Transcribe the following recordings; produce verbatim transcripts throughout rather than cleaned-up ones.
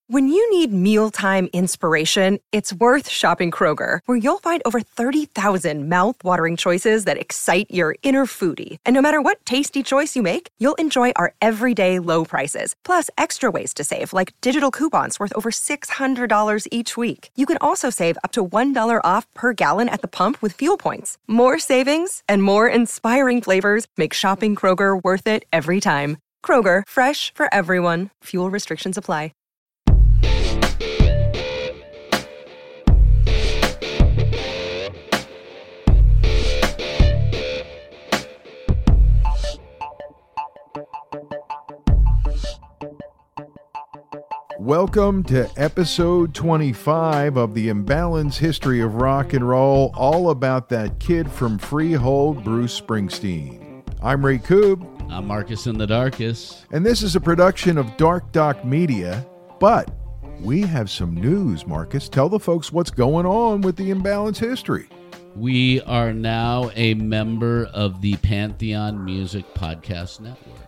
When you need mealtime inspiration, it's worth shopping Kroger, where you'll find over thirty thousand mouth-watering choices that excite your inner foodie. And no matter what tasty choice you make, you'll enjoy our everyday low prices, plus extra ways to save, like digital coupons worth over six hundred dollars each week. You can also save up to one dollar off per gallon at the pump with fuel points. More savings and more inspiring flavors make shopping Kroger worth it every time. Kroger, fresh for everyone. Fuel restrictions apply. Welcome to episode twenty-five of the Imbalanced History of Rock and Roll, all about that kid from Freehold, Bruce Springsteen. I'm Ray Koob. I'm Marcus in the Darkest. And this is a production of Dark Doc Media, but we have some news, Marcus. Tell the folks what's going on with the Imbalanced History. We are now a member of the Pantheon Music Podcast Network.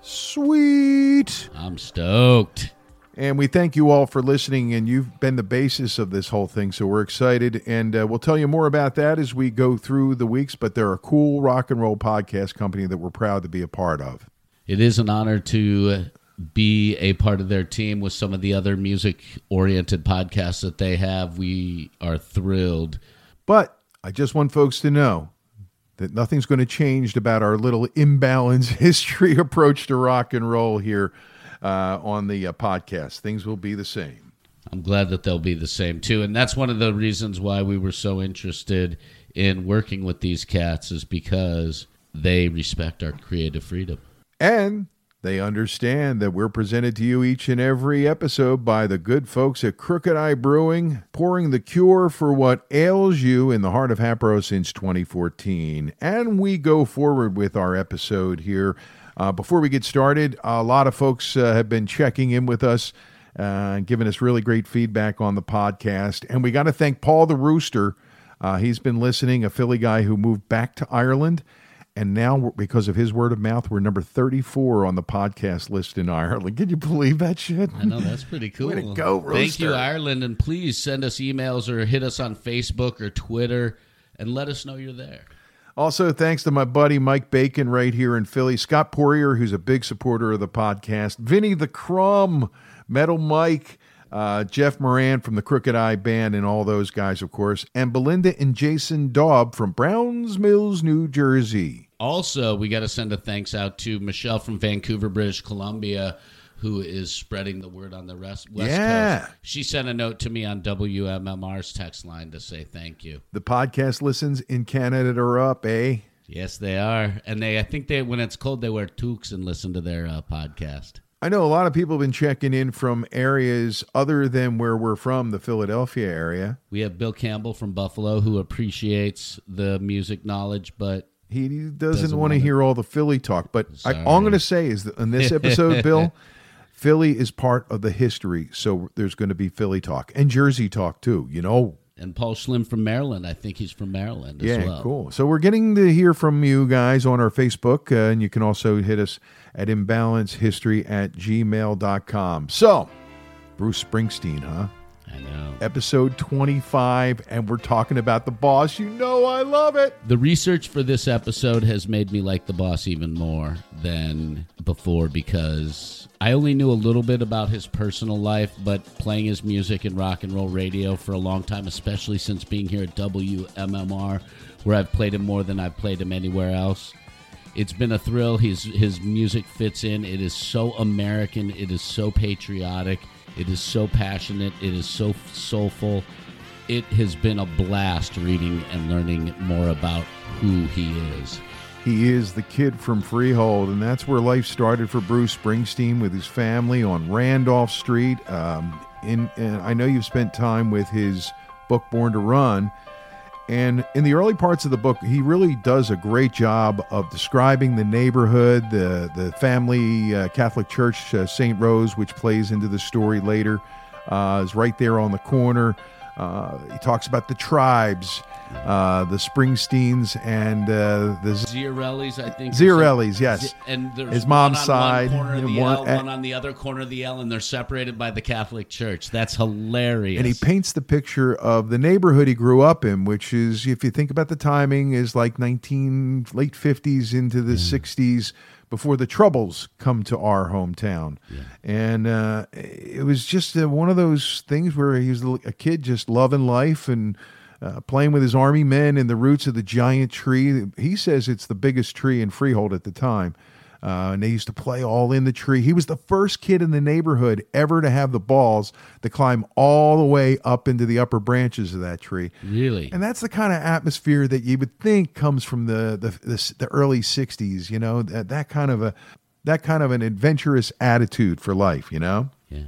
Sweet. I'm stoked. And we thank you all for listening, and you've been the basis of this whole thing, so we're excited. And uh, we'll tell you more about that as we go through the weeks, but they're a cool rock and roll podcast company that we're proud to be a part of. It is an honor to be a part of their team with some of the other music-oriented podcasts that they have. We are thrilled. But I just want folks to know that nothing's going to change about our little imbalanced history approach to rock and roll here uh, on the uh, podcast. Things will be the same. I'm glad that they'll be the same, too. And that's one of the reasons why we were so interested in working with these cats, is because they respect our creative freedom. And they understand that we're presented to you each and every episode by the good folks at Crooked Eye Brewing, pouring the cure for what ails you in the heart of Hapro since twenty fourteen. And we go forward with our episode here. Uh, before we get started, a lot of folks uh, have been checking in with us, uh, giving us really great feedback on the podcast. And we got to thank Paul the Rooster. Uh, he's been listening, a Philly guy who moved back to Ireland. And now, because of his word of mouth, we're number thirty-four on the podcast list in Ireland. Can you believe that shit? I know, that's pretty cool. Way to go, Rooster. Thank you, Ireland. And please send us emails or hit us on Facebook or Twitter and let us know you're there. Also, thanks to my buddy Mike Bacon right here in Philly, Scott Poirier, who's a big supporter of the podcast, Vinny the Crumb, Metal Mike, uh, Jeff Moran from the Crooked Eye Band, and all those guys, of course, and Belinda and Jason Daub from Browns Mills, New Jersey. Also, we got to send a thanks out to Michelle from Vancouver, British Columbia, who is spreading the word on the rest, West yeah. Coast. She sent a note to me on W M M R's text line to say thank you. The podcast listens in Canada are up, eh? Yes, they are. And they, I think they, when it's cold, they wear toques and listen to their uh, podcast. I know a lot of people have been checking in from areas other than where we're from, the Philadelphia area. We have Bill Campbell from Buffalo, who appreciates the music knowledge, but he doesn't, doesn't want to hear all the Philly talk. But I, all I'm going to say is that in this episode, Bill, Philly is part of the history, so there's going to be Philly talk and Jersey talk too, you know. And Paul Schlim from Maryland. I think he's from Maryland as yeah, well. Yeah, cool. So we're getting to hear from you guys on our Facebook, uh, and you can also hit us at imbalancehistory at gmail dot com. So, Bruce Springsteen, huh? I know. Episode twenty-five, and we're talking about the boss. You know I love it. The research for this episode has made me like the boss even more than before, because I only knew a little bit about his personal life, but playing his music in rock and roll radio for a long time, especially since being here at W M M R, where I've played him more than I've played him anywhere else. It's been a thrill. His, his music fits in. It is so American. It is so patriotic. It is so passionate. It is so soulful. It has been a blast reading and learning more about who he is. He is the kid from Freehold, and that's where life started for Bruce Springsteen with his family on Randolph Street. Um, in, and I know you've spent time with his book, Born to Run. And in the early parts of the book, he really does a great job of describing the neighborhood, the the family uh, Catholic Church, uh, Saint Rose, which plays into the story later, uh, is right there on the corner. Uh, he talks about the tribes uh, the Springsteens and uh, the Ziarellis, I think. Ziarellis, yes. And there's his mom's one on side, one corner of and the one, L, one on the other corner of the L, and they're separated by the Catholic Church. That's hilarious. And he paints the picture of the neighborhood he grew up in, which is, if you think about the timing, is like nineteen late fifties into the mm. sixties, before the Troubles come to our hometown. Yeah. And uh, it was just uh, one of those things where he was a kid just loving life and uh, playing with his army men in the roots of the giant tree. He says it's the biggest tree in Freehold at the time. Uh, and they used to play all in the tree. He was the first kid in the neighborhood ever to have the balls to climb all the way up into the upper branches of that tree. Really? And that's the kind of atmosphere that you would think comes from the the, the, the early sixties, you know, that, that kind of a that kind of an adventurous attitude for life, you know? Yeah.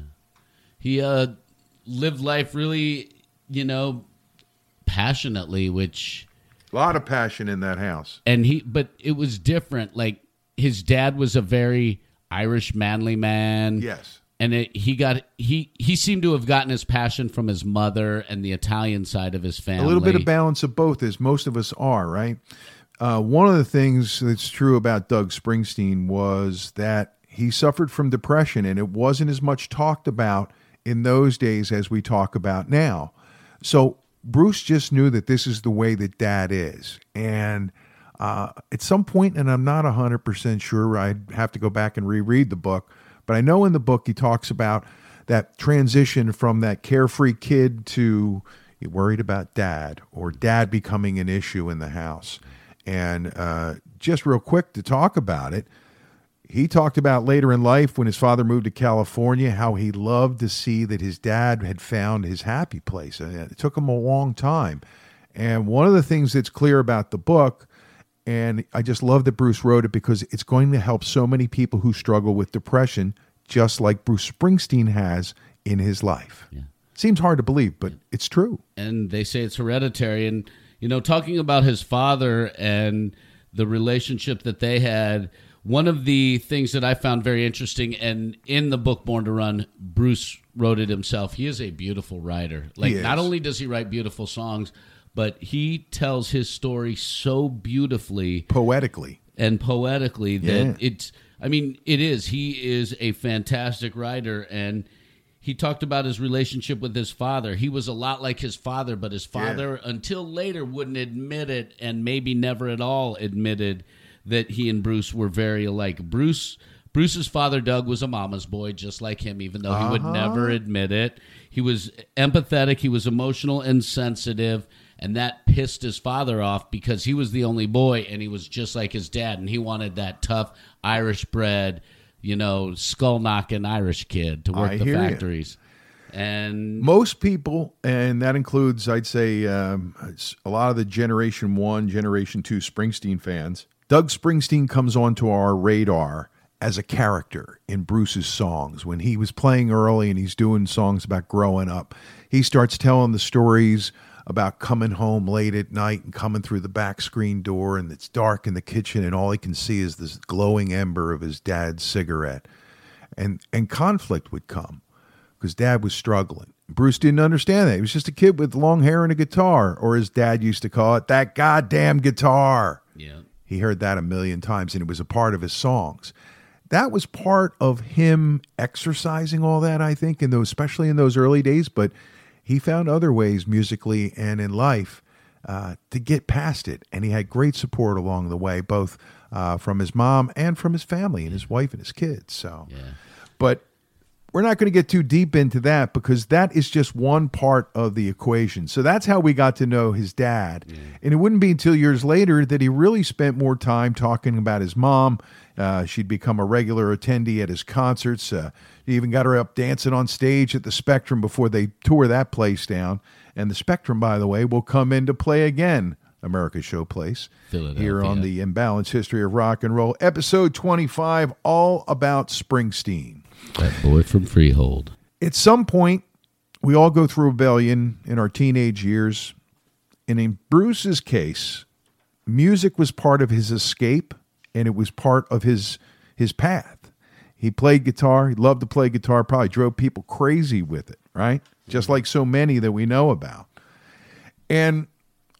He uh, lived life really, you know, passionately, which... A lot of passion in that house. And he, but it was different, like, his dad was a very Irish manly man. Yes. And it, he got he he seemed to have gotten his passion from his mother and the Italian side of his family. A little bit of balance of both, as most of us are, right? Uh, one of the things that's true about Doug Springsteen was that he suffered from depression, and it wasn't as much talked about in those days as we talk about now. So Bruce just knew that this is the way that Dad is. And Uh, at some point, and I'm not one hundred percent sure, I'd have to go back and reread the book, but I know in the book he talks about that transition from that carefree kid to worried about Dad, or Dad becoming an issue in the house. And uh, just real quick to talk about it, he talked about later in life when his father moved to California, how he loved to see that his dad had found his happy place. And it took him a long time. And one of the things that's clear about the book, and I just love that Bruce wrote it because it's going to help so many people who struggle with depression, just like Bruce Springsteen has in his life. Yeah. Seems hard to believe, but it's true. And they say it's hereditary. And, you know, talking about his father and the relationship that they had, one of the things that I found very interesting, and in the book Born to Run, Bruce wrote it himself. He is a beautiful writer. Like, not only does he write beautiful songs, but he tells his story so beautifully. Poetically. And poetically that yeah. it's, I mean, it is. He is a fantastic writer. And he talked about his relationship with his father. He was a lot like his father, but his father, yeah. until later, wouldn't admit it, and maybe never at all admitted that he and Bruce were very alike. Bruce... Bruce's father, Doug, was a mama's boy, just like him, even though he uh-huh. would never admit it. He was empathetic, he was emotional and sensitive, and that pissed his father off because he was the only boy, and he was just like his dad, and he wanted that tough, Irish-bred, you know, skull-knocking Irish kid to work I the factories. You. And most people, and that includes, I'd say, um, a lot of the Generation one, Generation two Springsteen fans, Doug Springsteen comes onto our radar as a character in Bruce's songs. When he was playing early and he's doing songs about growing up, he starts telling the stories about coming home late at night and coming through the back screen door, and it's dark in the kitchen and all he can see is this glowing ember of his dad's cigarette. And and conflict would come because Dad was struggling. Bruce didn't understand that. He was just a kid with long hair and a guitar, or as Dad used to call it, that goddamn guitar. Yeah. He heard that a million times, and it was a part of his songs. That was part of him exercising all that, I think, in those, especially in those early days. But he found other ways musically and in life uh, to get past it. And he had great support along the way, both uh, from his mom and from his family and his wife and his kids. So, yeah. But we're not going to get too deep into that because that is just one part of the equation. So that's how we got to know his dad. Yeah. And it wouldn't be until years later that he really spent more time talking about his mom. Uh, she'd become a regular attendee at his concerts. Uh, he even got her up dancing on stage at the Spectrum before they tore that place down. And the Spectrum, by the way, will come into play again, America's Showplace, here on the Imbalanced History of Rock and Roll, episode twenty-five, all about Springsteen. That boy from Freehold. At some point, we all go through rebellion in our teenage years. And in Bruce's case, music was part of his escape, and it was part of his his path. He played guitar. He loved to play guitar, probably drove people crazy with it, right? Just like so many that we know about. And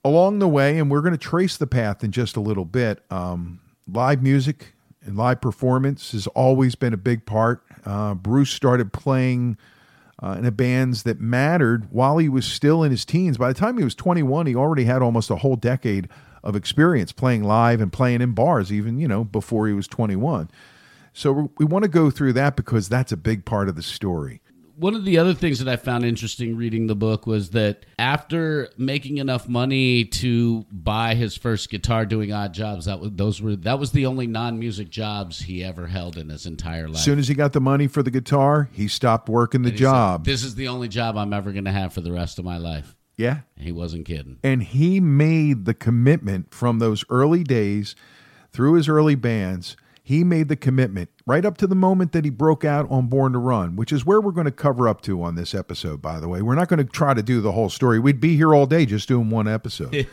along the way, and we're going to trace the path in just a little bit, um, live music and live performance has always been a big part. Uh, Bruce started playing uh, in a bands that mattered while he was still in his teens. By the time he was twenty-one, he already had almost a whole decade of experience playing live and playing in bars, even, you know, before he was twenty-one. So we want to go through that because that's a big part of the story. One of the other things that I found interesting reading the book was that after making enough money to buy his first guitar doing odd jobs, that was those were that was the only non-music jobs he ever held in his entire life. As soon as he got the money for the guitar, he stopped working the And he job. said, this is the only job I'm ever going to have for the rest of my life. Yeah. And he wasn't kidding. And he made the commitment from those early days through his early bands. He made the commitment right up to the moment that he broke out on Born to Run, which is where we're going to cover up to on this episode, by the way. We're not going to try to do the whole story. We'd be here all day just doing one episode.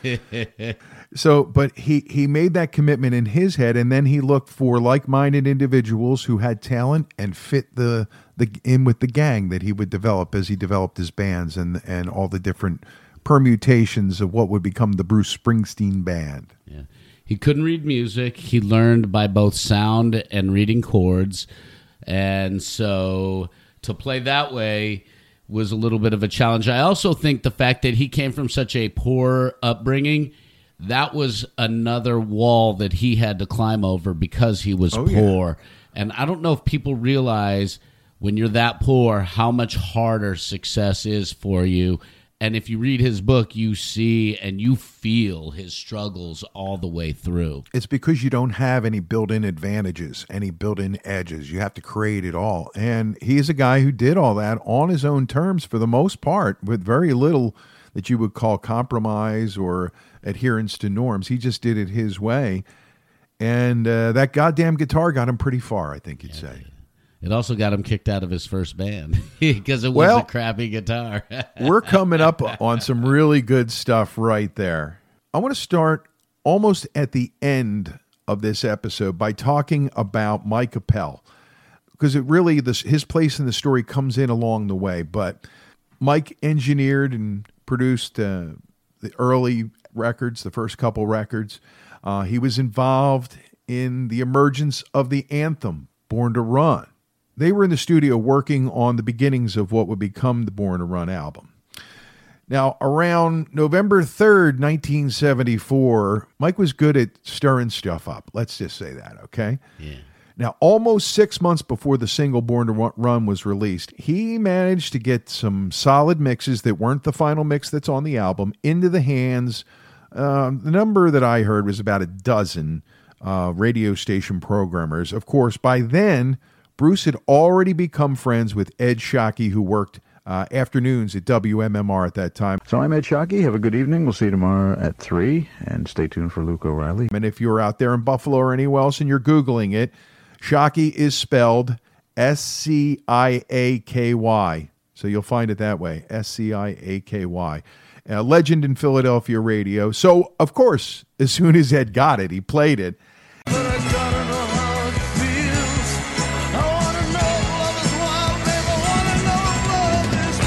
So, but he, he made that commitment in his head, and then he looked for like-minded individuals who had talent and fit the, the in with the gang that he would develop as he developed his bands and, and all the different permutations of what would become the Bruce Springsteen Band. Yeah. He couldn't read music. He learned by both sound and reading chords. And so to play that way was a little bit of a challenge. I also think the fact that he came from such a poor upbringing, that was another wall that he had to climb over because he was oh, poor. Yeah. And I don't know if people realize when you're that poor how much harder success is for you. And if you read his book, you see and you feel his struggles all the way through. It's because you don't have any built-in advantages, any built-in edges. You have to create it all. And he's a guy who did all that on his own terms for the most part, with very little that you would call compromise or adherence to norms. He just did it his way. And uh, that goddamn guitar got him pretty far, I think you'd Yeah, say. It also got him kicked out of his first band because it was Well, a crappy guitar. We're coming up on some really good stuff right there. I want to start almost at the end of this episode by talking about Mike Appel, because it really, this, his place in the story comes in along the way. But Mike engineered and produced uh, the early records, the first couple records. Uh, he was involved in the emergence of the anthem, Born to Run. They were in the studio working on the beginnings of what would become the Born to Run album. Now, around November third, nineteen seventy-four, Mike was good at stirring stuff up. Let's just say that, okay? Yeah. Now, almost six months before the single Born to Run was released, he managed to get some solid mixes that weren't the final mix that's on the album into the hands. Um, the number that I heard was about a dozen uh, radio station programmers. Of course, by then, Bruce had already become friends with Ed Shockey, who worked uh, afternoons at W M M R at that time. So I'm Ed Shockey. Have a good evening. We'll see you tomorrow at three, and stay tuned for Luke O'Reilly. And if you're out there in Buffalo or anywhere else and you're Googling it, Shockey is spelled S C I A K Y. So you'll find it that way, S C I A K Y. A legend in Philadelphia radio. So, of course, as soon as Ed got it, he played it. But I gotta know how it feels. I wanna know love is wild, babe. I wanna know love is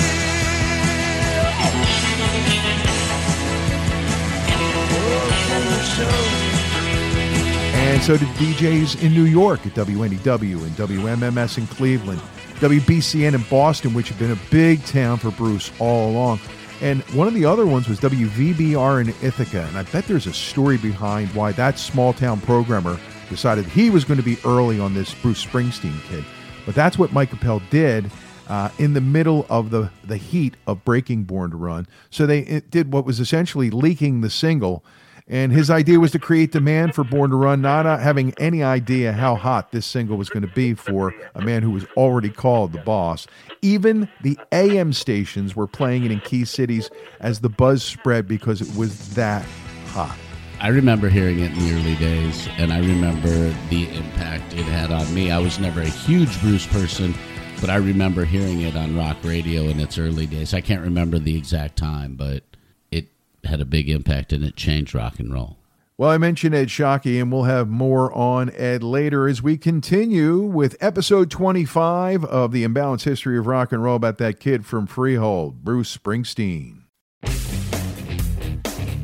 real. Oh, And so did D Js in New York at W N E W and W M M S in Cleveland, W B C N in Boston, which had been a big town for Bruce all along. And one of the other ones was W V B R in Ithaca. And I bet there's a story behind why that small-town programmer decided he was going to be early on this Bruce Springsteen kid. But that's what Mike Appel did uh, in the middle of the, the heat of breaking Born to Run. So they it did what was essentially leaking the single. And his idea was to create demand for Born to Run, not uh, having any idea how hot this single was going to be for a man who was already called the boss. Even the A M stations were playing it in key cities as the buzz spread because it was that hot. I remember hearing it in the early days, and I remember the impact it had on me. I was never a huge Bruce person, but I remember hearing it on rock radio in its early days. I can't remember the exact time, but had a big impact, and it changed rock and roll. Well, I mentioned Ed Shockey, and we'll have more on Ed later as we continue with episode twenty-five of the Imbalanced History of Rock and Roll about that kid from Freehold, Bruce Springsteen.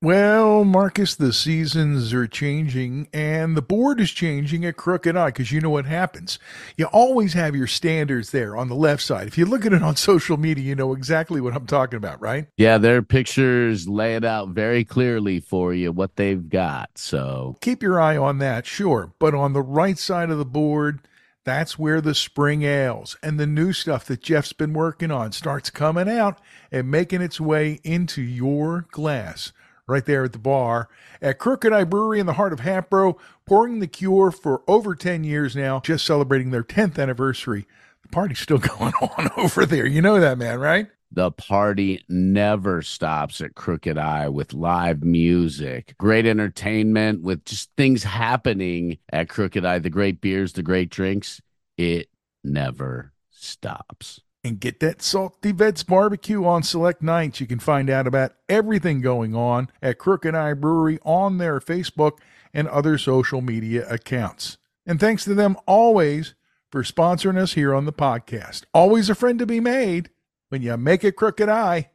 Well, Marcus, the seasons are changing and the board is changing at Crooked Eye because you know what happens. You always have your standards there on the left side. If you look at it on social media, you know exactly what I'm talking about, right? Yeah, their pictures lay it out very clearly for you what they've got. So Keep your eye on that, sure. But on the right side of the board, that's where the spring ales and the new stuff that Jeff's been working on starts coming out and making its way into your glass. Right there at the bar at Crooked Eye Brewery in the heart of Hatboro, pouring the cure for over ten years now, just celebrating their tenth anniversary. The party's still going on over there. You know that, man, right? the party never stops at Crooked Eye with live music, great entertainment, with just things happening at Crooked Eye, the great beers, the great drinks. It never stops. And get that Salty Vets barbecue on select nights. You can find out about everything going on at Crooked Eye Brewery on their Facebook and other social media accounts. And thanks to them always for sponsoring us here on the podcast. Always a friend to be made when you make it Crooked Eye.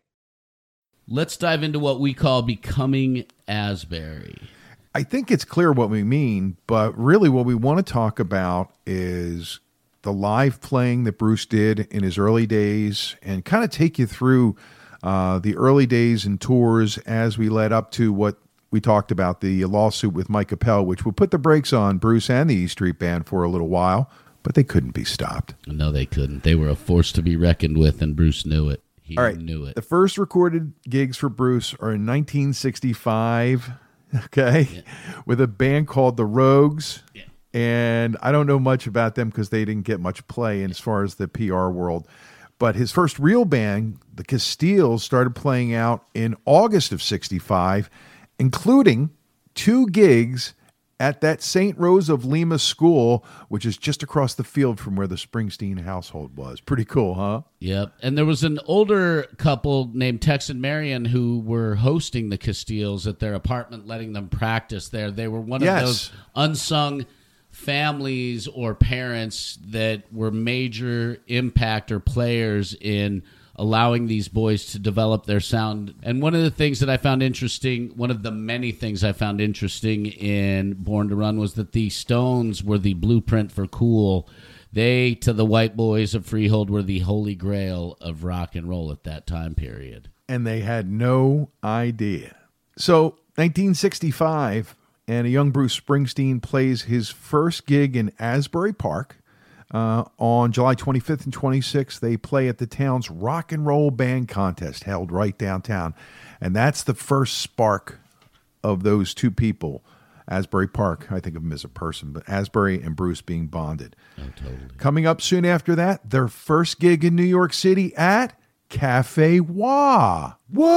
Let's dive into what we call becoming Asbury. I think it's clear what we mean, but really what we want to talk about is the live playing that Bruce did in his early days and kind of take you through uh, the early days and tours as we led up to what we talked about, the lawsuit with Mike Appel, which will put the brakes on Bruce and the E Street Band for a little while, but they couldn't be stopped. No, they couldn't. They were a force to be reckoned with, and Bruce knew it. He All right. knew it. The first recorded gigs for Bruce are in nineteen sixty-five, okay, yeah. with a band called The Rogues. Yeah. And I don't know much about them because they didn't get much play in as far as the P R world. But his first real band, the Castiles, started playing out in August of sixty-five, including two gigs at that Saint Rose of Lima school, which is just across the field from where the Springsteen household was. Pretty cool, huh? Yep. And there was an older couple named Tex and Marion who were hosting the Castiles at their apartment, letting them practice there. They were one Yes. of those unsung families or parents that were major impact or players in allowing these boys to develop their sound. And one of the things that I found interesting, one of the many things I found interesting in Born to Run, was that the Stones were the blueprint for cool. They, to the white boys of Freehold, were the holy grail of rock and roll at that time period. And they had no idea. So nineteen sixty-five, and a young Bruce Springsteen plays his first gig in Asbury Park. Uh, on July twenty-fifth and twenty-sixth, they play at the town's rock and roll band contest held right downtown. And that's the first spark of those two people. Asbury Park, I think of him as a person, but Asbury and Bruce being bonded. Oh, totally. Coming up soon after that, their first gig in New York City at Cafe Wah.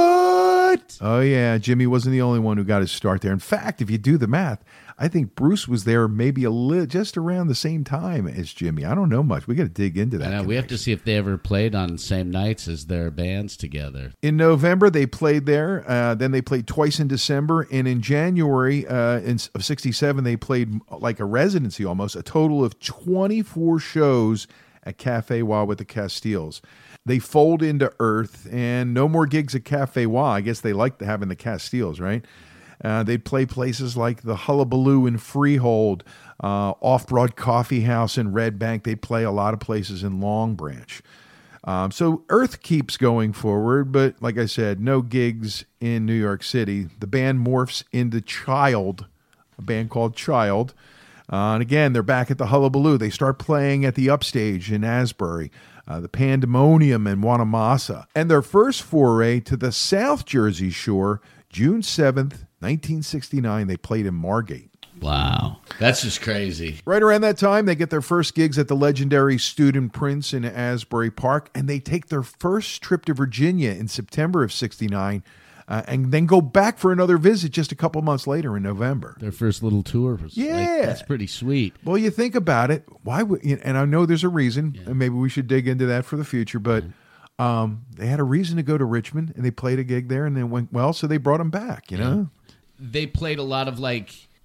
What? Oh, yeah. Jimmy wasn't the only one who got his start there. In fact, if you do the math, I think Bruce was there maybe a li- just around the same time as Jimmy. I don't know much. We got to dig into that. I know, we have to see if they ever played on the same nights as their bands together. In November, they played there. Uh, then they played twice in December. And in January uh, in, of sixty-seven, they played like a residency almost, a total of twenty-four shows at Cafe Wah with the Castiles. They fold into Earth, and no more gigs at Cafe Wah. I guess they liked having the Castiles, right? Uh, they'd play places like the Hullabaloo in Freehold, uh, Off-Broad Coffee House in Red Bank. They'd play a lot of places in Long Branch. Um, so Earth keeps going forward, but like I said, no gigs in New York City. The band morphs into Child, a band called Child. Uh, and again, they're back at the Hullabaloo. They start playing at the Upstage in Asbury, uh, the Pandemonium in Wanamassa. And their first foray to the South Jersey shore, June seventh, nineteen sixty-nine, they played in Margate. Wow. That's just crazy. Right around that time, they get their first gigs at the legendary Student Prince in Asbury Park, and they take their first trip to Virginia in September of sixty-nine, uh, and then go back for another visit just a couple months later in November. Their first little tour was Yeah. like, that's pretty sweet. Well, you think about it, why would, and I know there's a reason, Yeah. and maybe we should dig into that for the future, but um, they had a reason to go to Richmond, and they played a gig there, and then went well, so they brought them back, you know? They played a lot of like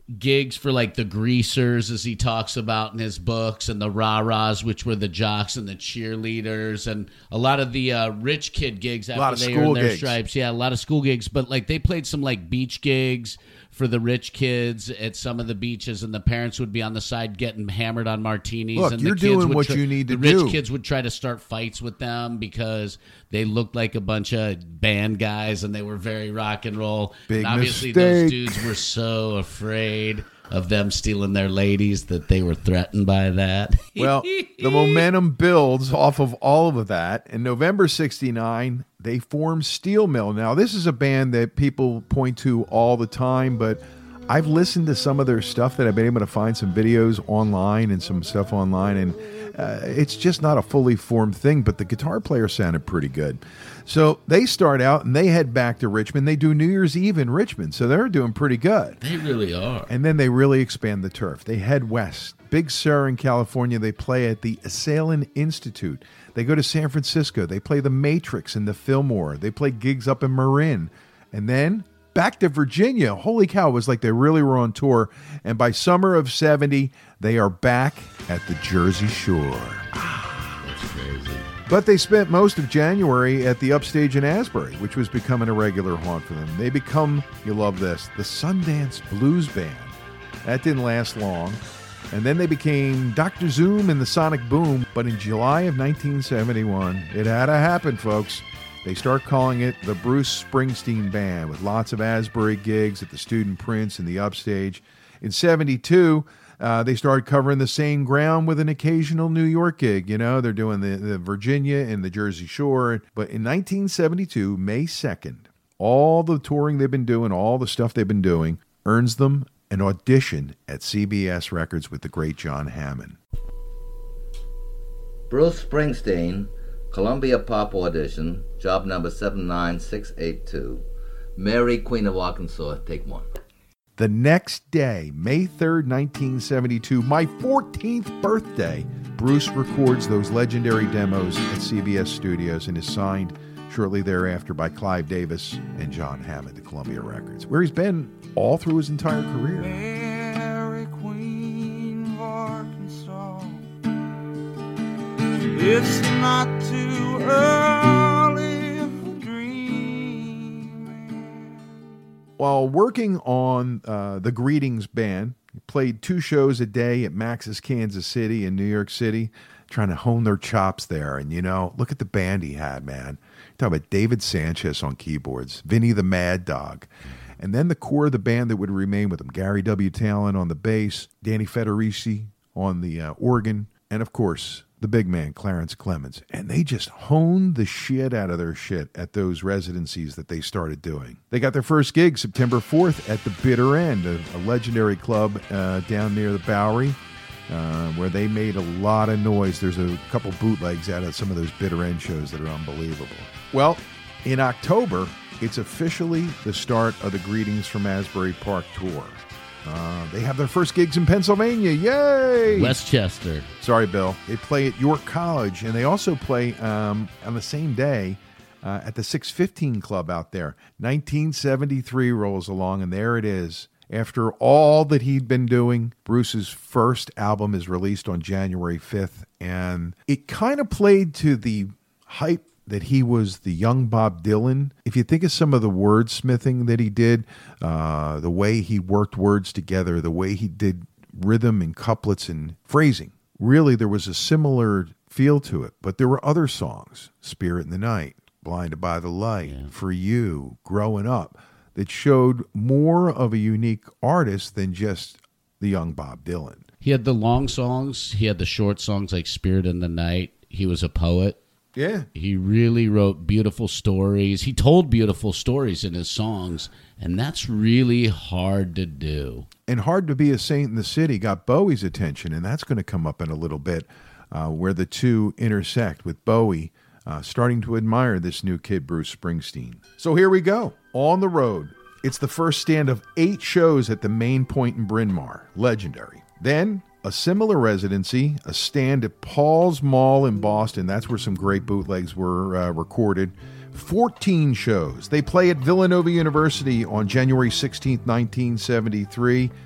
gigs for like the greasers, as he talks about in his books, and the rah-rahs, which were the jocks and the cheerleaders, and a lot of the uh, rich kid gigs after lot of they school earned their gigs. stripes. Yeah, a lot of school gigs, but like they played some like beach gigs for the rich kids at some of the beaches, and the parents would be on the side getting hammered on martinis. Look, and you're the kids doing would what try- you need to the rich do. kids would try to start fights with them because they looked like a bunch of band guys and they were very rock and roll. Big and obviously mistake. those dudes were so afraid of them stealing their ladies that they were threatened by that. Well, the momentum builds off of all of that. In November sixty-nine, they formed Steel Mill. Now, this is a band that people point to all the time, but I've listened to some of their stuff that I've been able to find some videos online and some stuff online, and uh, it's just not a fully formed thing, but the guitar player sounded pretty good. So they start out and they head back to Richmond. They do New Year's Eve in Richmond, so they're doing pretty good. They really are. And then they really expand the turf. They head west. Big Sur in California, they play at the Esalen Institute. They go to San Francisco. They play the Matrix and the Fillmore. They play gigs up in Marin. And then back to Virginia. Holy cow, it was like they really were on tour. And by summer of seventy, they are back at the Jersey Shore. That's crazy. But they spent most of January at the Upstage in Asbury, which was becoming a regular haunt for them. They become, you love this, the Sundance Blues Band. That didn't last long. And then they became Doctor Zoom and the Sonic Boom. But in July of nineteen seventy-one, it had to happen, folks. They start calling it the Bruce Springsteen Band, with lots of Asbury gigs at the Student Prince and the Upstage. In seventy-two, uh, they started covering the same ground with an occasional New York gig. You know, they're doing the, the Virginia and the Jersey Shore. But in nineteen seventy-two, May second, all the touring they've been doing, all the stuff they've been doing, earns them an audition at C B S Records with the great John Hammond. Bruce Springsteen, Columbia Pop Audition, job number seven nine six eight two. Mary, Queen of Arkansas, take one. The next day, May third, nineteen seventy-two, my fourteenth birthday, Bruce records those legendary demos at C B S Studios and is signed shortly thereafter by Clive Davis and John Hammond to Columbia Records, where he's been all through his entire career. Mary, Queen of Arkansas, it's not too early for dreaming. While working on uh, the Greetings Band, he played two shows a day at Max's Kansas City and New York City, trying to hone their chops there. And, you know, look at the band he had, man. You're talking about David Sanchez on keyboards, Vinny the Mad Dog. And then the core of the band that would remain with him, Gary W. Talon on the bass, Danny Federici on the uh, organ, and, of course, the big man, Clarence Clemens. And they just honed the shit out of their shit at those residencies that they started doing. They got their first gig September fourth at the Bitter End, a, a legendary club uh, down near the Bowery, uh, where they made a lot of noise. There's a couple bootlegs out of some of those Bitter End shows that are unbelievable. Well, in October, it's officially the start of the Greetings from Asbury Park tour. Uh, they have their first gigs in Pennsylvania. Yay! Westchester. Sorry, Bill. They play at York College, and they also play um, on the same day uh, at the six fifteen Club out there. nineteen seventy-three rolls along, and there it is. After all that he'd been doing, Bruce's first album is released on January fifth, and it kind of played to the hype that he was the young Bob Dylan. If you think of some of the wordsmithing that he did, uh, the way he worked words together, the way he did rhythm and couplets and phrasing, really there was a similar feel to it. But there were other songs, Spirit in the Night, Blinded by the Light, yeah. For You, Growing Up, that showed more of a unique artist than just the young Bob Dylan. He had the long songs. He had the short songs like Spirit in the Night. He was a poet. Yeah. He really wrote beautiful stories. He told beautiful stories in his songs, and that's really hard to do. And Hard to Be a Saint in the City got Bowie's attention, and that's going to come up in a little bit, uh, where the two intersect with Bowie uh, starting to admire this new kid, Bruce Springsteen. So here we go, on the road. It's the first stand of eight shows at the Main Point in Bryn Mawr. Legendary. Then a similar residency, a stand at Paul's Mall in Boston. That's where some great bootlegs were uh, recorded. fourteen shows. They play at Villanova University on January sixteenth, nineteen seventy-three.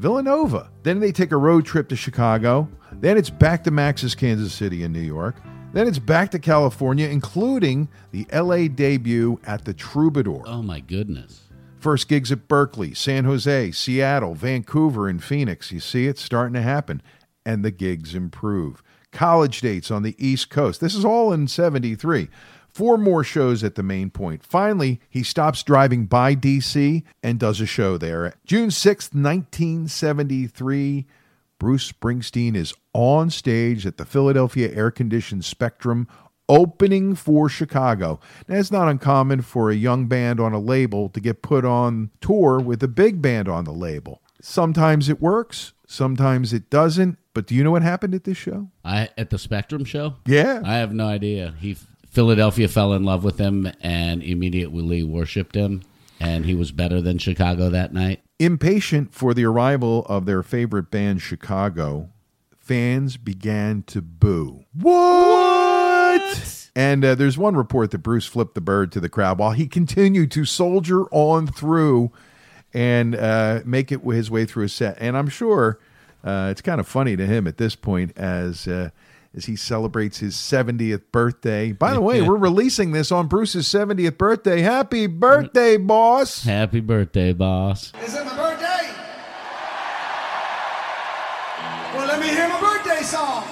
Villanova. Then they take a road trip to Chicago. Then it's back to Max's Kansas City and New York. Then it's back to California, including the L A debut at the Troubadour. Oh, my goodness. First gigs at Berkeley, San Jose, Seattle, Vancouver, and Phoenix. You see it starting to happen. And the gigs improve. College dates on the East Coast. This is all in seventy-three. Four more shows at the Main Point. Finally, he stops driving by D C and does a show there. June sixth, nineteen seventy-three, Bruce Springsteen is on stage at the Philadelphia air-conditioned Spectrum, opening for Chicago. Now, it's not uncommon for a young band on a label to get put on tour with a big band on the label. Sometimes it works, sometimes it doesn't. But do you know what happened at this show? I At the Spectrum show? Yeah. I have no idea. He Philadelphia fell in love with him and immediately worshipped him, and he was better than Chicago that night. Impatient for the arrival of their favorite band, Chicago, fans began to boo. What? And uh, there's one report that Bruce flipped the bird to the crowd while he continued to soldier on through and uh, make it his way through his set. And I'm sure uh, it's kind of funny to him at this point as uh, as he celebrates his seventieth birthday. By the way, we're releasing this on Bruce's seventieth birthday. Happy birthday, boss. Happy birthday, boss. Is it my birthday? Well, let me hear my birthday song.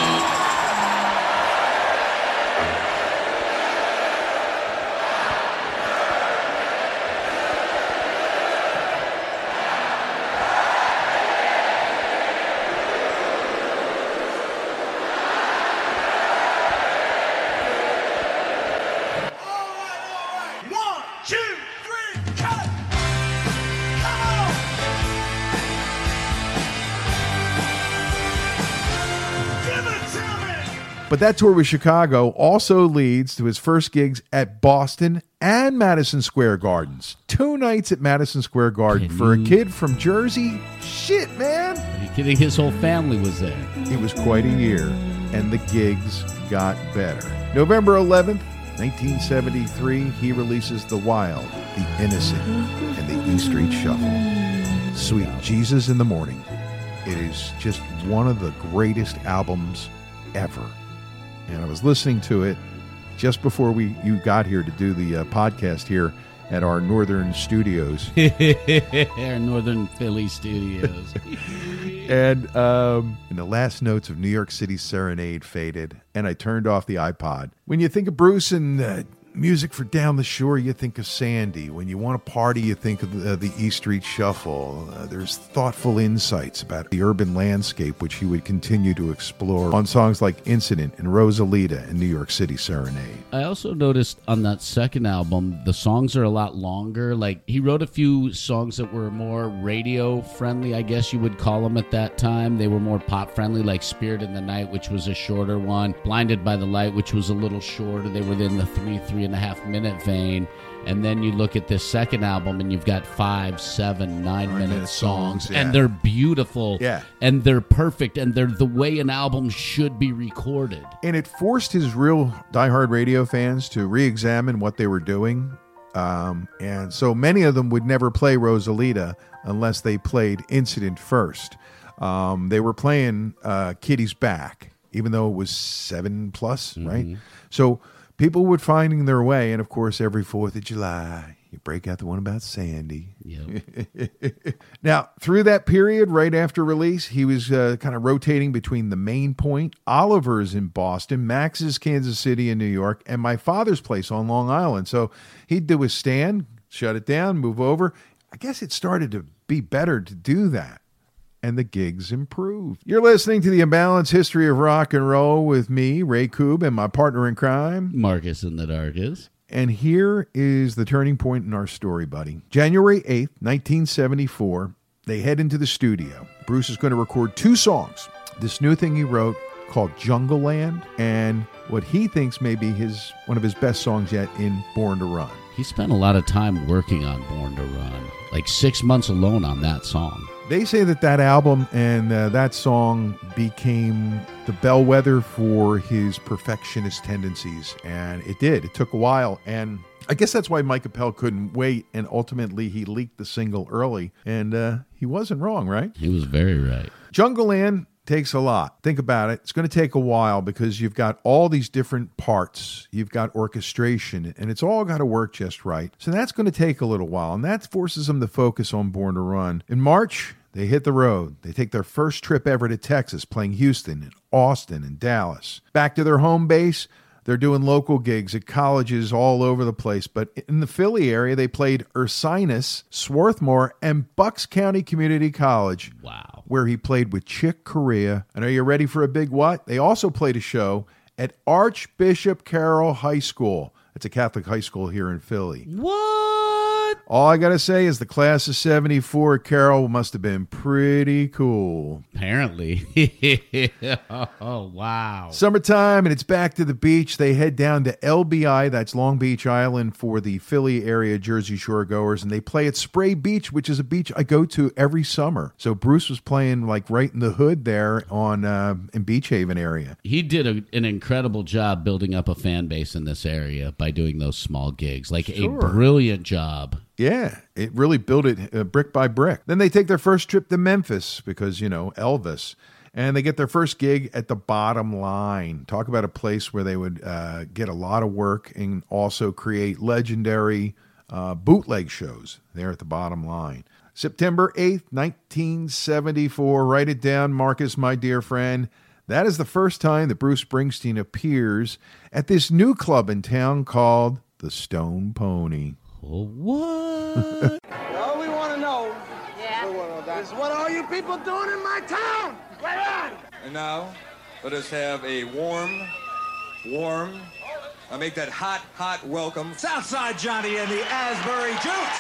But that tour with Chicago also leads to his first gigs at Boston and Madison Square Gardens. Two nights at Madison Square Garden Can for a you- kid from Jersey. Shit, man. Are you kidding? His whole family was there. It was quite a year, and the gigs got better. November eleventh, nineteen seventy-three, he releases The Wild, The Innocent, and The E Street Shuffle. Sweet Jesus in the Morning. It is just one of the greatest albums ever. And I was listening to it just before we you got here to do the uh, podcast here at our northern studios. Our Northern Philly studios. And um, and the last notes of New York City Serenade faded, and I turned off the iPod. When you think of Bruce and uh, music for Down the Shore, you think of Sandy. When you want to party, you think of the, uh, the E Street Shuffle. Uh, there's thoughtful insights about the urban landscape, which he would continue to explore on songs like Incident and Rosalita and New York City Serenade. I also noticed on that second album, the songs are a lot longer. Like, he wrote a few songs that were more radio friendly, I guess you would call them at that time. They were more pop friendly, like Spirit in the Night, which was a shorter one. Blinded by the Light, which was a little shorter. They were in the three, three and a half minute vein. And then you look at this second album and you've got five, seven, nine minute, minute songs. songs, yeah. And they're beautiful. Yeah. And they're perfect. And they're the way an album should be recorded. And it forced his real diehard radio fans to re-examine what they were doing. Um, and so many of them would never play Rosalita unless they played Incident first. Um, they were playing uh, Kitty's Back, even though it was seven plus, mm-hmm. right? So people were finding their way. And, of course, every fourth of July, you break out the one about Sandy. Yep. Now, through that period, right after release, he was uh, kind of rotating between the Main Point, Oliver's in Boston, Max's Kansas City in New York, and my father's place on Long Island. So he'd do a stand, shut it down, move over. I guess it started to be better to do that. And the gigs improved. You're listening to The Imbalanced History of Rock and Roll with me, Ray Koob, and my partner in crime, Marcus in the Darkest. And here is the turning point in our story, buddy. January eighth, nineteen seventy-four, they head into the studio. Bruce is going to record two songs. This new thing he wrote called Jungle Land, and what he thinks may be his one of his best songs yet in Born to Run. He spent a lot of time working on Born to Run, like six months alone on that song. They say that that album and uh, that song became the bellwether for his perfectionist tendencies, and it did. It took a while, and I guess that's why Mike Appel couldn't wait, and ultimately he leaked the single early, and uh, he He wasn't wrong, right? He was very right. Jungleland takes a lot. Think about it. It's going to take a while because you've got all these different parts. You've got orchestration, and it's all got to work just right. So that's going to take a little while, and that forces them to focus on Born to Run. In March, they hit the road. They take their first trip ever to Texas, playing Houston and Austin and Dallas. Back to their home base, they're doing local gigs at colleges all over the place. But in the Philly area, they played Ursinus, Swarthmore, and Bucks County Community College. Wow. Where he played with Chick Corea. And are you ready for a big what? They also played a show at Archbishop Carroll High School. It's a Catholic high school here in Philly. What? All I got to say is the class of seventy-four at Carroll must have been pretty cool. Apparently. Oh, wow. Summertime, and it's back to the beach. They head down to L B I, that's Long Beach Island, for the Philly area Jersey Shore goers, and they play at Spray Beach, which is a beach I go to every summer. So Bruce was playing like right in the hood there on uh, in Beach Haven area. He did a, an incredible job building up a fan base in this area by doing those small gigs. Like Sure. a brilliant job. Yeah, it really built it uh, brick by brick. Then they take their first trip to Memphis because, you know, Elvis. And they get their first gig at the Bottom Line. Talk about a place where they would uh, get a lot of work and also create legendary uh, bootleg shows there at the Bottom Line. September eighth, nineteen seventy-four. Write it down, Marcus, my dear friend. That is the first time that Bruce Springsteen appears at this new club in town called the Stone Pony. Oh, what? All we want to know Yeah. is what are you people doing in my town? Right on! And now, let us have a warm, warm, I make that hot, hot welcome. Southside Johnny and the Asbury Jukes!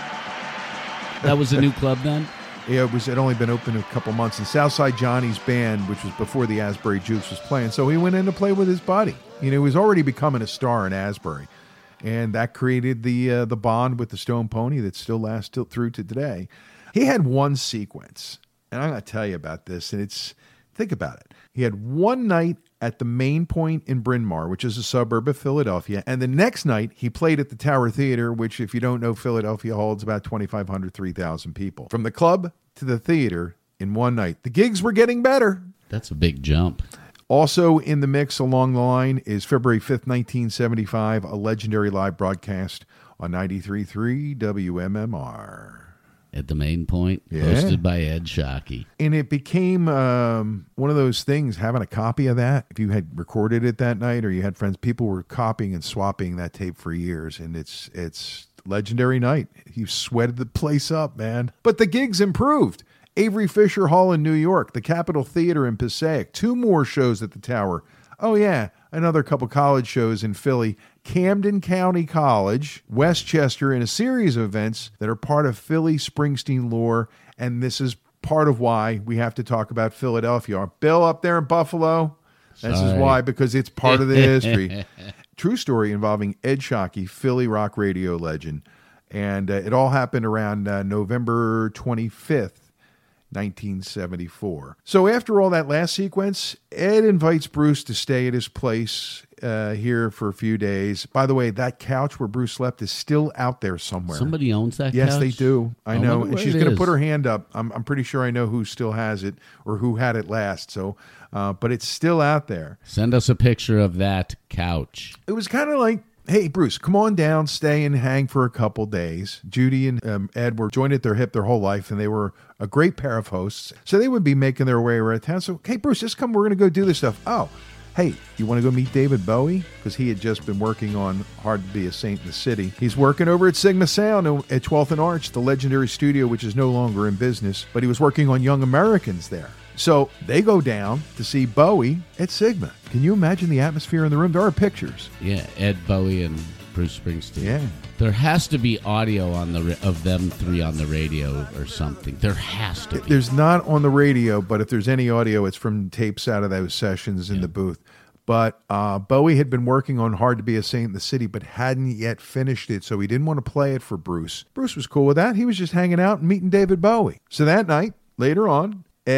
That was a new club then? Yeah, it was. It only been open a couple months. And Southside Johnny's band, which was before the Asbury Jukes, was playing. So he went in to play with his buddy. You know, he was already becoming a star in Asbury. And that created the uh, the bond with the Stone Pony that still lasts till, through to today. He had one sequence, and I'm going to tell you about this. And it's, think about it. He had one night at the Main Point in Bryn Mawr, which is a suburb of Philadelphia. And the next night, he played at the Tower Theater, which, if you don't know, Philadelphia holds about twenty-five hundred, three thousand people. From the club to the theater in one night. The gigs were getting better. That's a big jump. Also in the mix along the line is February fifth, nineteen seventy-five, a legendary live broadcast on ninety-three point three W M M R. At the Main Point, Yeah. hosted by Ed Shockey. And it became um, one of those things, having a copy of that, if you had recorded it that night or you had friends, people were copying and swapping that tape for years. And it's it's legendary night. You sweated the place up, man. But the gigs improved. Avery Fisher Hall in New York, the Capitol Theater in Passaic, two more shows at the Tower. Oh, yeah, another couple college shows in Philly, Camden County College, Westchester, and a series of events that are part of Philly Springsteen lore. And this is part of why we have to talk about Philadelphia. Bill up there in Buffalo, this is Sorry. why, because it's part of the history. True story involving Ed Shockey, Philly rock radio legend. And uh, it all happened around uh, November twenty-fifth, nineteen seventy-four. So after all that last sequence, Ed invites Bruce to stay at his place uh, here for a few days. By the way, that couch where Bruce slept is still out there somewhere. Somebody owns that Yes, couch? they do. I I know. wonder And where she's it going to is. put her hand up. I'm, I'm pretty sure I know who still has it or who had it last. So, uh, but it's still out there. Send us a picture of that couch. It was kind of like, hey, Bruce, come on down, stay and hang for a couple days. Judy and um, Ed were joined at their hip their whole life, and they were a great pair of hosts. So they would be making their way around town. So, hey, Bruce, just come. We're going to go do this stuff. Oh, hey, you want to go meet David Bowie? Because he had just been working on Hard to Be a Saint in the City. He's working over at Sigma Sound at twelfth and Arch, the legendary studio, which is no longer in business. But he was working on Young Americans there. So they go down to see Bowie at Sigma. Can you imagine the atmosphere in the room? There are pictures. Yeah, Ed Bowie and Bruce Springsteen. Yeah. There has to be audio on the ra- of them three on the radio or something. There has to be. There's not on the radio, but if there's any audio, it's from tapes out of those sessions in the booth. But uh, Bowie had been working on Hard to Be a Saint in the City, but hadn't yet finished it, so he didn't want to play it for Bruce. Bruce was cool with that. He was just hanging out and meeting David Bowie. So that night, later on, Ed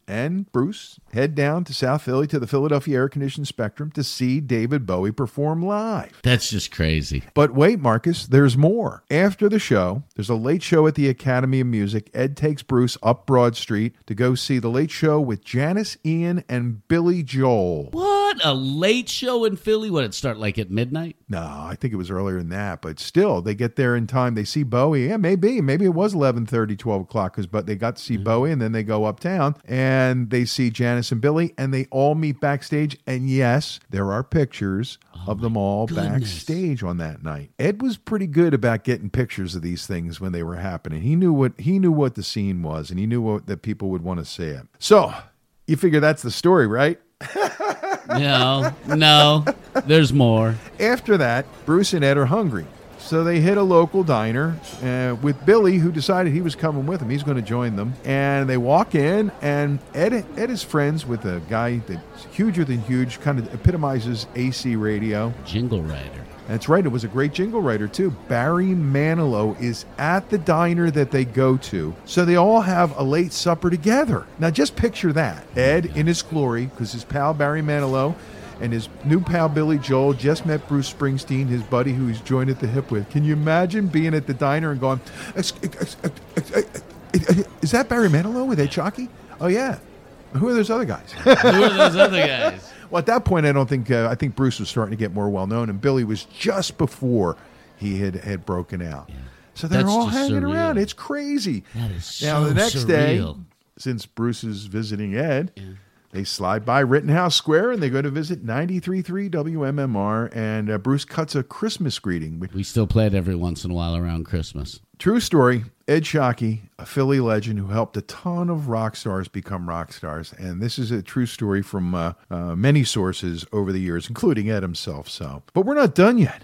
and Bruce head down to South Philly to the Philadelphia Air Conditioned Spectrum to see David Bowie perform live. That's just crazy. But wait, Marcus, there's more. After the show, there's a late show at the Academy of Music. Ed takes Bruce up Broad Street to go see the late show with Janis Ian and Billy Joel. What? A late show in Philly? Would it start like at midnight? No, I think it was earlier than that, but still, they get there in time. They see Bowie. Yeah, maybe. Maybe it was eleven thirty, twelve o'clock, but they got to see mm-hmm. Bowie, and then they go uptown, and they see Janis and Billy, and they all meet backstage. And yes, there are pictures oh of them all goodness. backstage on that night. Ed was pretty good about getting pictures of these things when they were happening. He knew what he knew what the scene was, and he knew what that people would want to see it. So, you figure that's the story, right? No, no, there's more. After that, Bruce and Ed are hungry. So they hit a local diner uh, with Billy, who decided he was coming with them. He's going to join them. And they walk in, and Ed, Ed is friends with a guy that's huger than huge, kind of epitomizes A C radio. Jingle writer. That's right. It was a great jingle writer, too. Barry Manilow is at the diner that they go to. So they all have a late supper together. Now, just picture that. Ed in his glory, because his pal Barry Manilow and his new pal Billy Joel just met Bruce Springsteen, his buddy who he's joined at the hip with. Can you imagine being at the diner and going, is that Barry Manilow with Ed Shockey? Oh, yeah. Who are those other guys? Who are those other guys? Well, at that point, I don't think, uh, I think Bruce was starting to get more well-known, and Billy was just before he had, had broken out. Yeah. So they're That's all hanging surreal. around. It's crazy. That is now, so the next surreal. day, since Bruce is visiting Ed, yeah. they slide by Rittenhouse Square, and they go to visit ninety-three point three W M M R, and uh, Bruce cuts a Christmas greeting. We still play it every once in a while around Christmas. True story. Ed Shockey, a Philly legend who helped a ton of rock stars become rock stars. And this is a true story from uh, uh, many sources over the years, including Ed himself. So, but we're not done yet.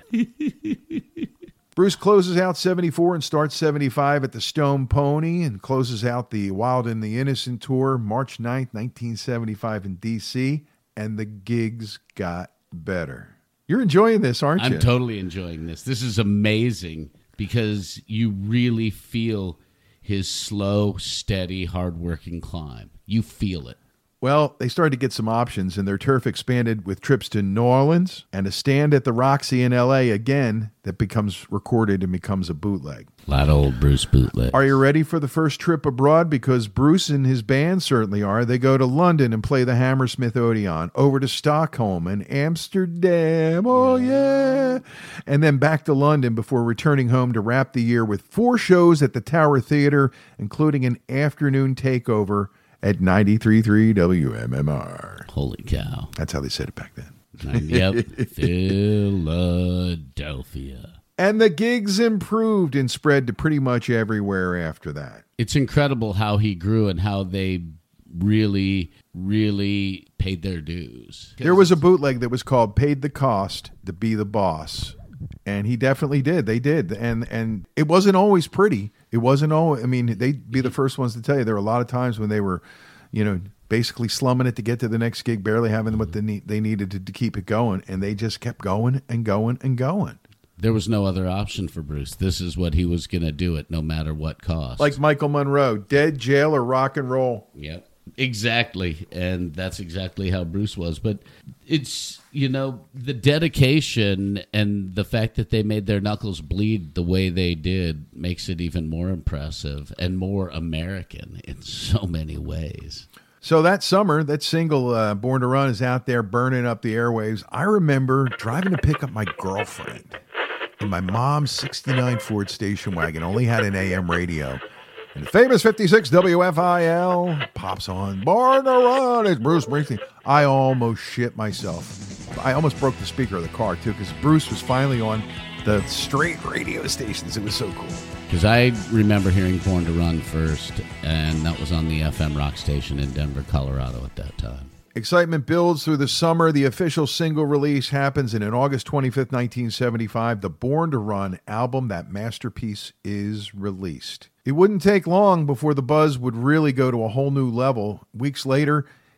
Bruce closes out seventy-four and starts seventy-five at the Stone Pony, and closes out the Wild and the Innocent tour March ninth, nineteen seventy-five in D C, and the gigs got better. You're enjoying this, aren't you? I'm totally enjoying this. This is amazing because you really feel his slow, steady, hard-working climb. You feel it. Well, they started to get some options, and their turf expanded with trips to New Orleans and a stand at the Roxy in L A again that becomes recorded and becomes a bootleg. A lot of old Bruce bootlegs. Are you ready for the first trip abroad? Because Bruce and his band certainly are. They go to London and play the Hammersmith Odeon, over to Stockholm and Amsterdam, oh yeah, and then back to London before returning home to wrap the year with four shows at the Tower Theatre, including an afternoon takeover at ninety-three point three W M M R. Holy cow. That's how they said it back then. Yep. Philadelphia. And the gigs improved and spread to pretty much everywhere after that. It's incredible how he grew and how they really, really paid their dues. There was a bootleg that was called Paid the Cost to Be the Boss. And he definitely did. They did. And and it wasn't always pretty. It wasn't always, I mean, they'd be the first ones to tell you there were a lot of times when they were, you know, basically slumming it to get to the next gig, barely having what they, need, they needed to, to keep it going. And they just kept going and going and going. There was no other option for Bruce. This is what he was going to do it no matter what cost. Like Michael Monroe, dead, jail, or rock and roll. Yep, exactly. And that's exactly how Bruce was. But it's, you know, the dedication and the fact that they made their knuckles bleed the way they did makes it even more impressive and more American in so many ways. So that summer, that single, uh, Born to Run, is out there burning up the airwaves. I remember driving to pick up my girlfriend in my mom's sixty-nine Ford station wagon, only had an A M radio. And the famous fifty-six W F I L pops on, Born to Run, it's Bruce Springsteen. I almost shit myself. I almost broke the speaker of the car, too, because Bruce was finally on the straight radio stations. It was so cool. Because I remember hearing Born to Run first, and that was on the F M rock station in Denver, Colorado at that time. Excitement builds through the summer. The official single release happens, and on August twenty-fifth, nineteen seventy-five, the Born to Run album, that masterpiece, is released. It wouldn't take long before the buzz would really go to a whole new level. Weeks later,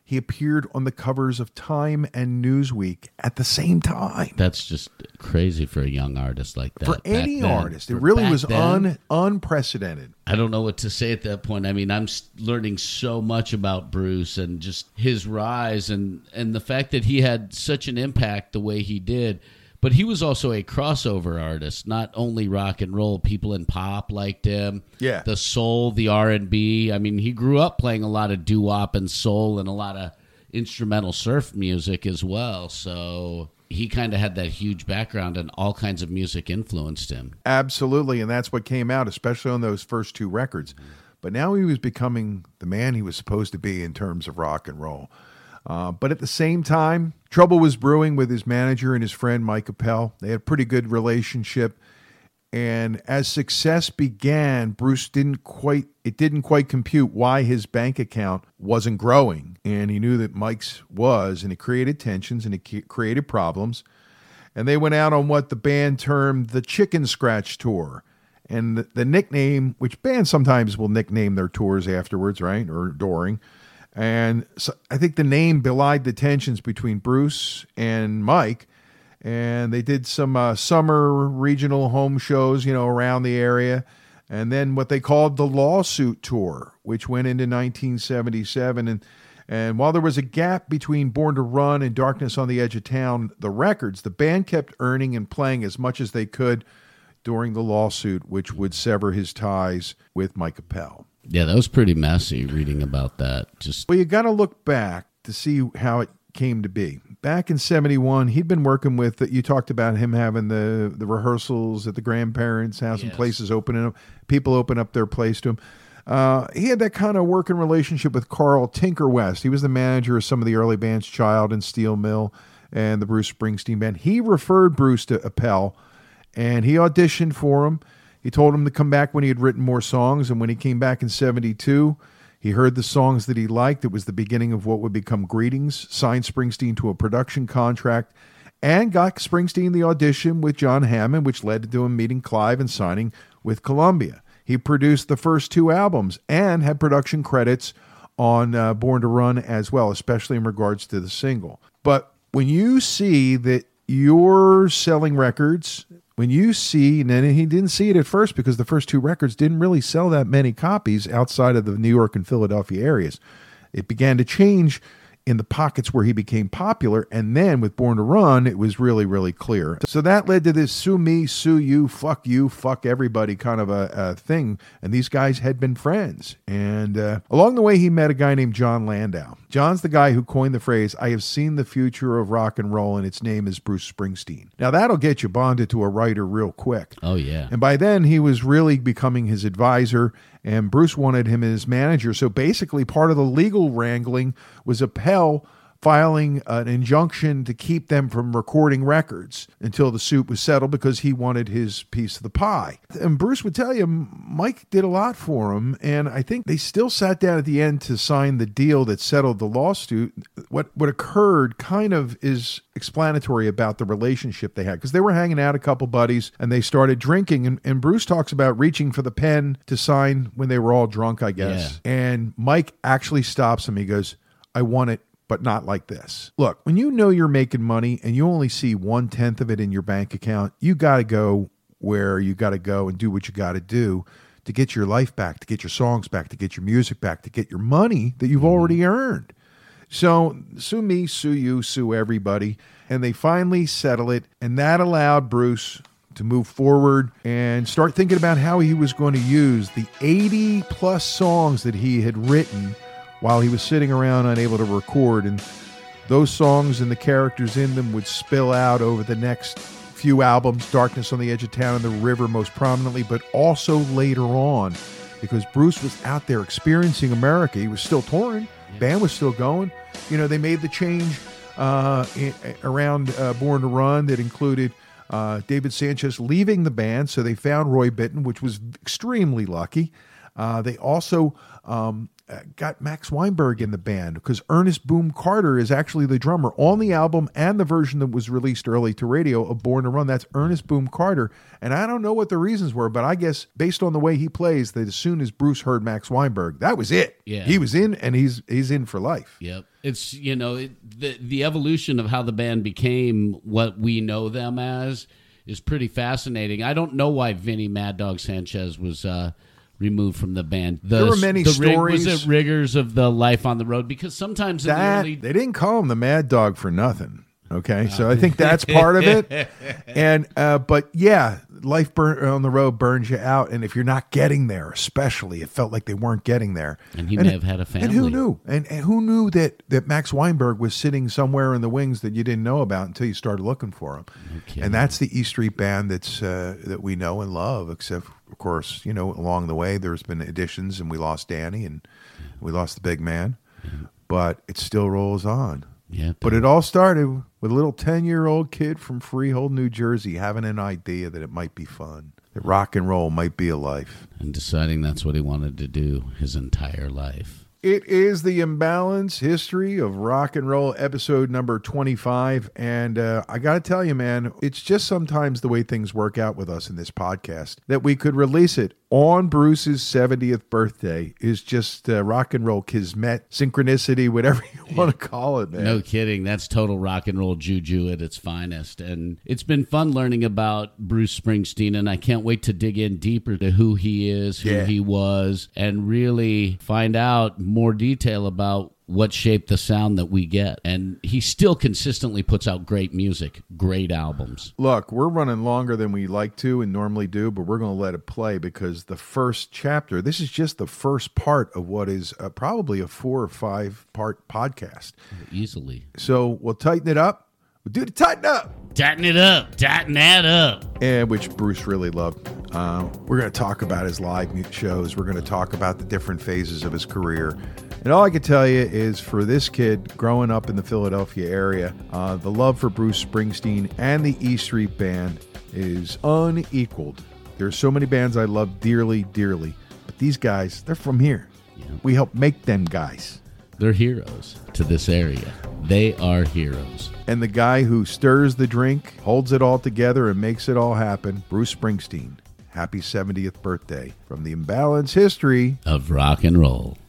he appeared on the covers of Time and Newsweek at the same time. That's just crazy for a young artist like that. For back any then. artist, it For really back was then, un, unprecedented. I don't know what to say at that point. I mean, I'm s- learning so much about Bruce and just his rise and, and the fact that he had such an impact the way he did. But he was also a crossover artist, not only rock and roll. People in pop liked him. Yeah. The soul, the R and B. I mean, he grew up playing a lot of doo-wop and soul and a lot of instrumental surf music as well. So he kind of had that huge background, and all kinds of music influenced him. Absolutely, and that's what came out, especially on those first two records. But now he was becoming the man he was supposed to be in terms of rock and roll. Uh, but at the same time, trouble was brewing with his manager and his friend Mike Appel. They had a pretty good relationship. And as success began, Bruce didn't quite, it didn't quite compute why his bank account wasn't growing. And he knew that Mike's was, and it created tensions and it created problems. And they went out on what the band termed the Chicken Scratch Tour. And the, the nickname, which bands sometimes will nickname their tours afterwards, right? Or during. And so I think the name belied the tensions between Bruce and Mike. And they did some uh, summer regional home shows, you know, around the area. And then what they called the Lawsuit Tour, which went into nineteen seventy-seven. And and while there was a gap between Born to Run and Darkness on the Edge of Town, the records, the band kept earning and playing as much as they could during the lawsuit, which would sever his ties with Mike Appel. Yeah, that was pretty messy reading about that. Just Well, you got to look back to see how it came to be. Back in seventy-one, he'd been working with, you talked about him having the, the rehearsals at the grandparents' house and Yes. places opening up, people open up their place to him. Uh, he had that kind of working relationship with Carl Tinker West. He was the manager of some of the early bands, Child and Steel Mill and the Bruce Springsteen Band. He referred Bruce to Appel, and he auditioned for him. He told him to come back when he had written more songs, and when he came back in seventy-two, he heard the songs that he liked. It was the beginning of what would become Greetings, signed Springsteen to a production contract, and got Springsteen the audition with John Hammond, which led to him meeting Clive and signing with Columbia. He produced the first two albums and had production credits on uh, Born to Run as well, especially in regards to the single. But when you see that you're selling records, when you see, and then he didn't see it at first because the first two records didn't really sell that many copies outside of the New York and Philadelphia areas. It began to change in the pockets where he became popular, and then with Born to Run, it was really, really clear. So that led to this sue me, sue you, fuck you, fuck everybody kind of a, a thing, and these guys had been friends. And uh, along the way, he met a guy named John Landau. John's the guy who coined the phrase, I have seen the future of rock and roll, and its name is Bruce Springsteen. Now, that'll get you bonded to a writer real quick. Oh, yeah. And by then, he was really becoming his advisor, and Bruce wanted him as manager. So basically, part of the legal wrangling was Appel filing an injunction to keep them from recording records until the suit was settled because he wanted his piece of the pie. And Bruce would tell you, Mike did a lot for him, and I think they still sat down at the end to sign the deal that settled the lawsuit. What, what occurred kind of is explanatory about the relationship they had, because they were hanging out, a couple buddies, and they started drinking, and, and Bruce talks about reaching for the pen to sign when they were all drunk, I guess. Yeah. And Mike actually stops him. He goes, I want it, but not like this. Look, when you know you're making money and you only see one-tenth of it in your bank account, you got to go where you got to go and do what you got to do to get your life back, to get your songs back, to get your music back, to get your money that you've already earned. So sue me, sue you, sue everybody. And they finally settle it, and that allowed Bruce to move forward and start thinking about how he was going to use the eighty-plus songs that he had written while he was sitting around unable to record. And those songs and the characters in them would spill out over the next few albums, Darkness on the Edge of Town and The River most prominently, but also later on, because Bruce was out there experiencing America. He was still touring. Yeah. Band was still going. You know, they made the change uh, in, around uh, Born to Run that included uh, David Sanchez leaving the band, so they found Roy Bittan, which was extremely lucky. Uh, they also um, uh, got Max Weinberg in the band because Ernest Boom Carter is actually the drummer on the album and the version that was released early to radio of Born to Run. That's Ernest Boom Carter. And I don't know what the reasons were, but I guess based on the way he plays, that as soon as Bruce heard Max Weinberg, that was it. Yeah. He was in, and he's he's in for life. Yep. It's, you know, it, the the evolution of how the band became what we know them as is pretty fascinating. I don't know why Vinny Mad Dog Sanchez was uh, removed from the band. The, There were many the stories. Rig, was it Riggers of the Life on the Road? Because sometimes in That, the early... they didn't call him the Mad Dog for nothing. Okay, so I think that's part of it. And uh, but yeah, life burn on the road burns you out, and if you're not getting there, especially, it felt like they weren't getting there. And he may have had a family. And who knew? And, and who knew that that Max Weinberg was sitting somewhere in the wings that you didn't know about until you started looking for him? Okay. And that's the E Street Band that's uh, that we know and love. Except, of course, you know, along the way there's been additions, and we lost Danny, and we lost the big man, but it still rolls on. Yeah, But it all started with a little ten-year-old kid from Freehold, New Jersey, having an idea that it might be fun, that rock and roll might be a life. and deciding that's what he wanted to do his entire life. It is the Imbalance History of Rock and Roll, episode number twenty-five. And uh, I got to tell you, man, it's just sometimes the way things work out with us in this podcast that we could release it on Bruce's seventieth birthday is just uh, rock and roll kismet, synchronicity, whatever you want to call it, man. No kidding. That's total rock and roll juju at its finest. And it's been fun learning about Bruce Springsteen, and I can't wait to dig in deeper to who he is, who Yeah. he was, and really find out more detail about what shaped the sound that we get. And he still consistently puts out great music, great albums. Look, we're running longer than we like to and normally do, but we're going to let it play because the first chapter, this is just the first part of what is uh, probably a four or five part podcast. Easily. So we'll tighten it up. We'll do the tighten up, Tighten it up. Tighten that up. and which Bruce really loved. Uh, we're going to talk about his live mu- shows. We're going to talk about the different phases of his career. And all I can tell you is for this kid growing up in the Philadelphia area, uh, the love for Bruce Springsteen and the E Street Band is unequaled. There are so many bands I love dearly, dearly. But these guys, they're from here. Yeah. We help make them guys. They're heroes to this area. They are heroes. And the guy who stirs the drink, holds it all together, and makes it all happen, Bruce Springsteen. Happy seventieth birthday from the Imbalance History Of rock and roll.